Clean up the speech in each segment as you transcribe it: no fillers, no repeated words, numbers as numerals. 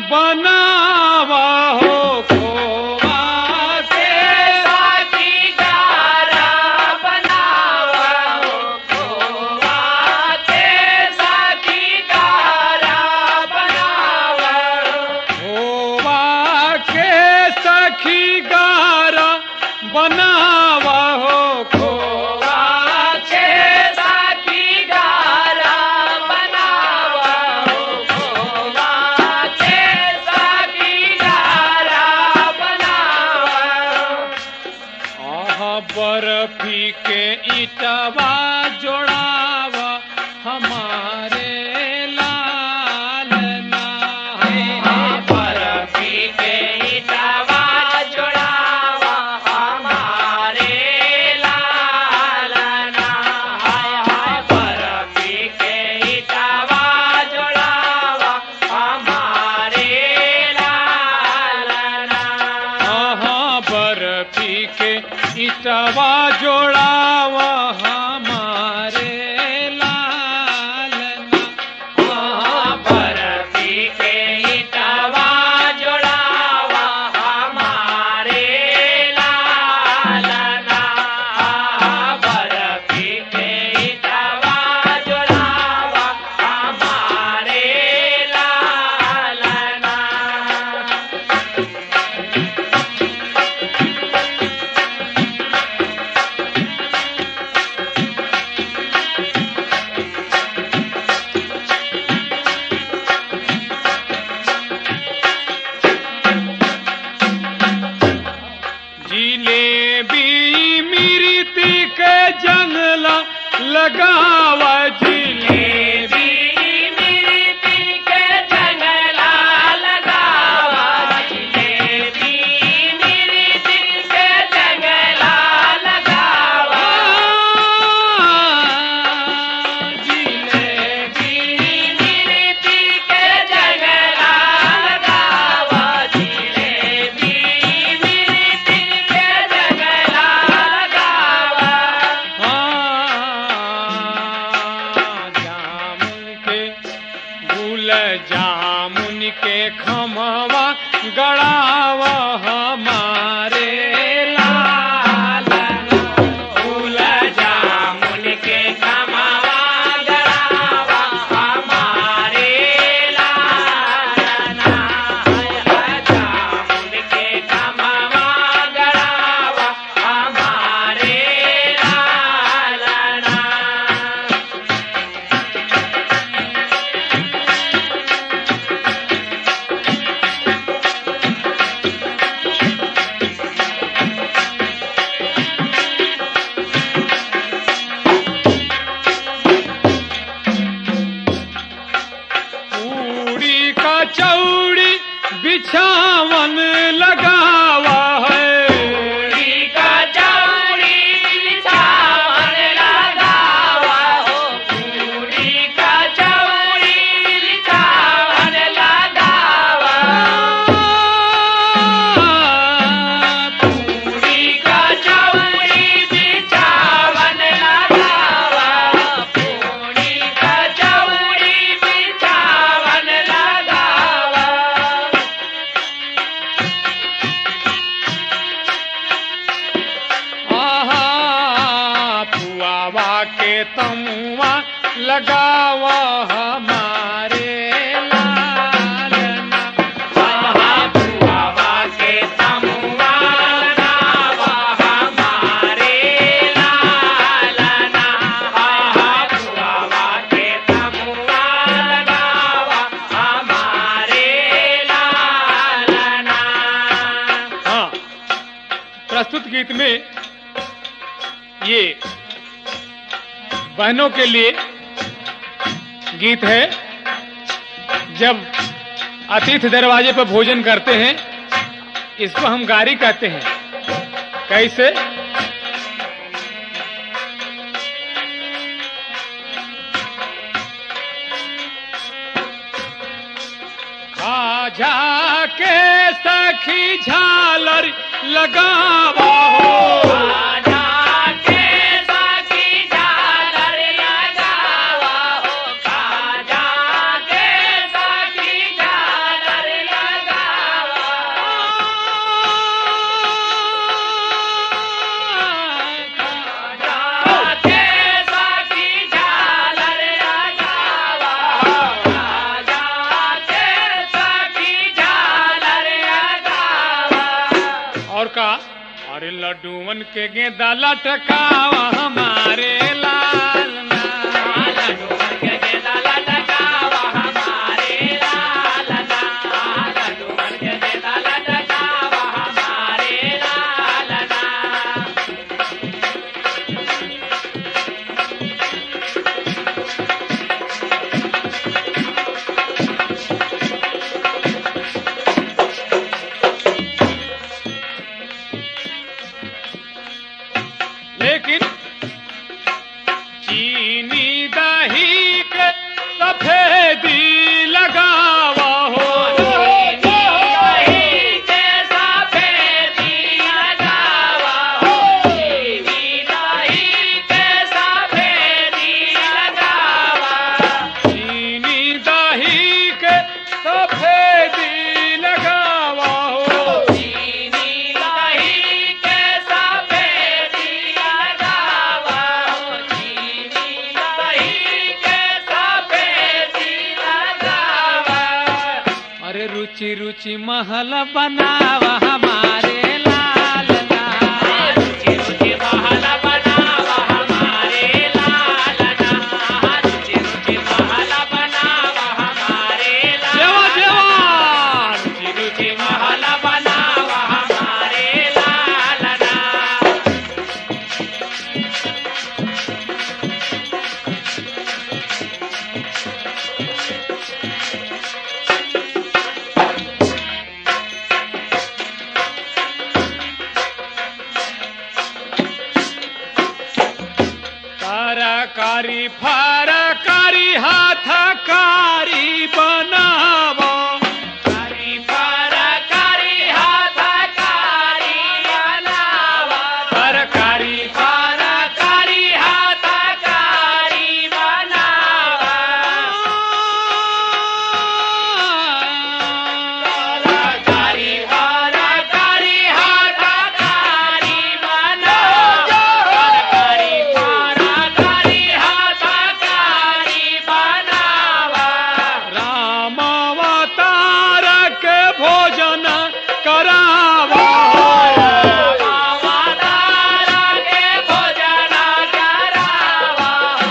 बनावा हो खोवा के साथीदारा बनावा हो खोवा के साथीदारा बनावा खोवा के सखी गारा बनावा हो खोवा के साथीदारा बनावा हो खोवा के साथीदारा बनावा आह बर्फी के ईटवा जोड़ावा हमारे लालना बर्फी के ईटवा जोड़ावा हमारे लालना बर्फी के ईटवा जोड़ावा हमारे लालना आह बर्फी के ईटवा जोड़ावा हमारे लालना बर्फी के ईटवा जोड़ावा हमारे लालना बर्फी के ईटवा जोड़ावा हमारे लालना जिलेबी मिर्ती के जंगला लगावा जिलेबी मिर्ती के जंगला लगावा जिलेबी मिर्ती के जंगला लगावा जिलेबी मिर्ती के जंगला लगावा जिलेबी मिर्ती के जंगला लगावा जामुन के गुल जामुन के खमवा गड़ावा हमारे लालना फूल जामुन के खमावा गड़ावा हमारे लालना जामुन के खमावा गड़ावा हमारे लालना पूरी का चौड़ी बिछावन लगावा है पूरी का चौड़ी बिछावन लगावा हो पूरी का चौड़ी बिछावन लगावा पूरी का चौड़ी बिछावन लगावा पूरी का चौड़ी बिछावन लगावा आहा फुआवा के तमुआ लगावा हमारे लालना बुआवा के तमुआ लगावा हमारे लालना बुआवा के तमुआ लगावा हमारे लालना हाँ प्रस्तुत गीत में ये बहनों के लिए गीत है। जब अतिथि दरवाजे पर भोजन करते हैं इसको हम गारी कहते हैं। कैसे? खाजा के सखी झालर लगावा हो खाजा के सखी झालर लगावा हो खाजा के सखी झालर और का अरे लड्डूवन के गेंदा लटकावा हमारे लालना। लड्डूवन के गेंदा लटकावा हमारे लालना। लड्डूवन के गेंदा लटकावा हमारे लालना। लेकिन चीनी दही के सफेदी लगावा हो। दही के सफेदी लगावा हो। दही के सफेदी लगावा। चीनी दही के सफेदी लगावा हो। चीनी दही के सफेदी लगावा हो। चीनी दही के सफेदी लगावा। अरे रुचि रुचि महल बनावा हमारे लालना। रुचि रुचि महल बनावा हमारे लालना। रुचि रुचि महल बनावा हमारे लालना। रुचि रुचि महल बनावा हमारे लालना। तरकारी फरकारी हाथकारी बनावा। कारी फरकारी हाथकारी बनावा। तरकारी फरकारी हाथकारी बनावा। तरकारी फरकारी हाथकारी बनावा। तरकारी फरकारी हाथकारी बनावा। राम अवतार के भोजन करावा। रामावतार के भोजन करावा।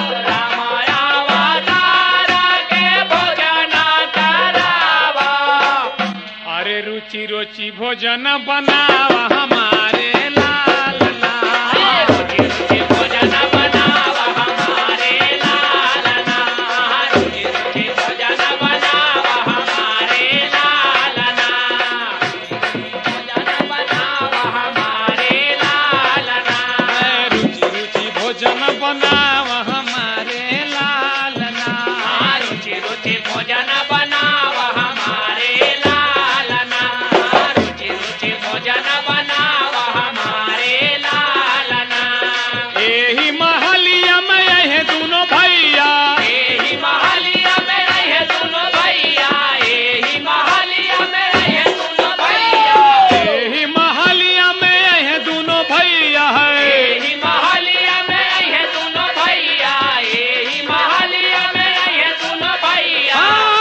रामावतार के भोजन करावा। अरे रुचि रुचि भोजन बनावा हमारे लालना। रुचि रुचि भोजन बनावा हमारे लालना। रुचि रुचि भोजन बनावा हमारे लालना। भोजन बनावा हमारे लालना। रुचि रुचि भोजन बनावा हमारे लालना। रुचि रुचि भोजन बनावा हमारे लालना। रुचि रुचि भोजन बनावा हमारे लालना। एही महलिया में यह दोनों भैया। एही महलिया में रहे दोनों भैया। एही महलिया में रहे दोनों भैया। एही महलिया में यह दोनों भैया है। एही महलिया में रहे दोनों भैया। एही महलिया में रहे दोनों भैया।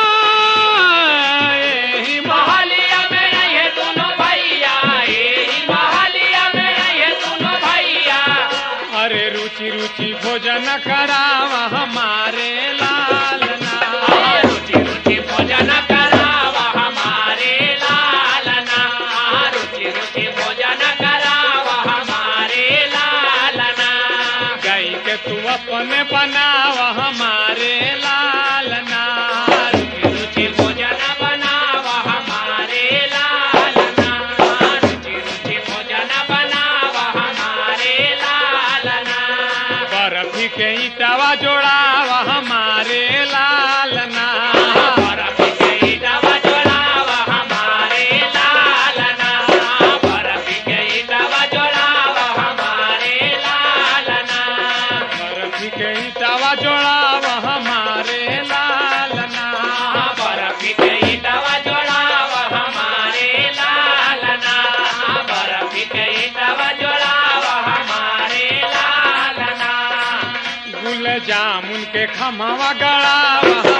एही महलिया में रहे दोनों भैया। एही महलिया में रहे दोनों भैया। अरे रुचि रुचि भोजन करावा हमारे लालना। रुचि रुचि भोजन करावा हमारे लालना। रुचि रुचि भोजन करावा हमारे लालना। गाय के तू अपने बनावा हमारे लालना। रुचि रुचि भोजन बनावा हमारे लालना। रुचि रुचि भोजन बनावा हमारे लालना। बर्फी के ईटावा जोड़ावा हमारे लालना। बर्फ के ईटावा जोड़ावा हमारे लालना। बर्फ के ईटावा जोड़ावा हमारे लालना। बर्फी के ईटावा जोड़ावा हमारे लालना। बर्फ के ईटावा जोड़ावा हमारे लालना। बर्फ के ईटावा जोड़ावा हमारे लालना। गुल जामुन के खमावा गड़ावा